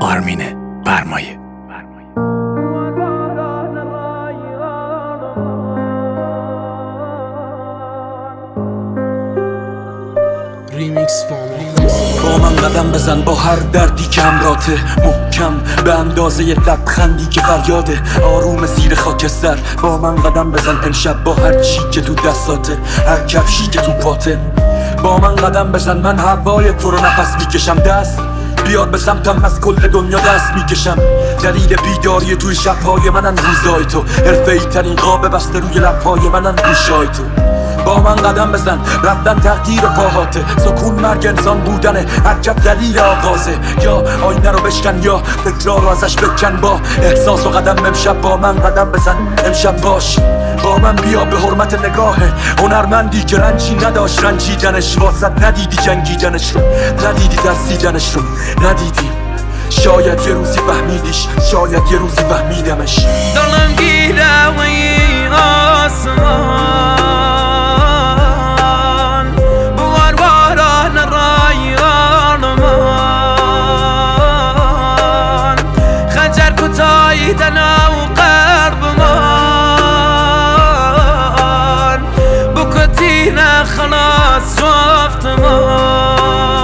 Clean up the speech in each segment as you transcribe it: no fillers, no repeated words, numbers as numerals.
آرمین برمایه. با من قدم بزن با هر دردی که همراته، محکم به اندازه لبخندی که فریاده، آروم زیر خاکستر. با من قدم بزن امشب با هر چی که تو دستاته، هر کفشی که تو پاته. با من قدم بزن، من هوای تو رو نفس میکشم. دست بیار به سمتم، از کل دنیا دست میکشم. دلیل بیداری توی شبهای منن روزای تو، حرفه‌ای ترین قاب بسته روی لبهای منن گوشای تو. با من قدم بزن، رفتن تغییر پاهاته، سکون مرگ انسان بودنه، عجب دلیل آغازه. یا آینه رو بشکن یا فکرها رو ازش بکن، با احساس و قدم امشب با من قدم بزن. امشب باش با من، بیا به حرمت نگاه هنرمندی که رنجی نداشت رنجیدنش، واسط ندیدی جنگیدنش رو، ندیدی ترسیدنش رو، ندیدی. شاید یه روزی فهمیدیش، شاید یه روزی فهمیدمش. دلم گیره و این آسمان، بوار باران رایان من، خنجر کتایی دنا و قرب من، بکتین خلاص جفت من.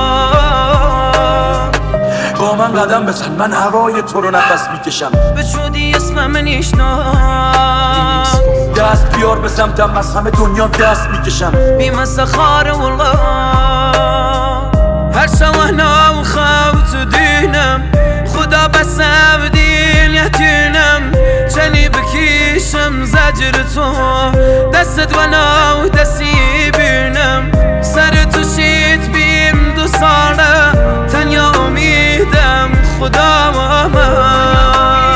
با من قدم بزن، من هوای تو رو نفس میکشم. بشودی اسمم نیشنام، دست بیار به سمتم، از همه دنیا دست میکشم. بیمسه خاره والله، هر شوهنا و خوت دینم، خدا بسم دین یتینم. چنی بکیشم زجر تو، دست ونا و دستی بینم. سر تو شید بیم 2 ساله، تنیا امیدم خدا و من،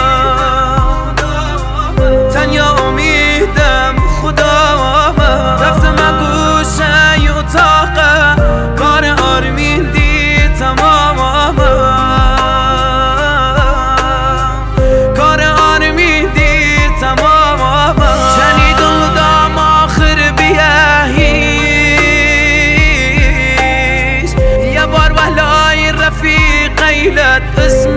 تنیا امیدم خدا و من. رفتم گوشه ی اتاقه، کار آرمین دید تمام کار آرمین دید تمام. شنید دام آخر بیهیش، یه بار وحلای رفیق قیلت اسم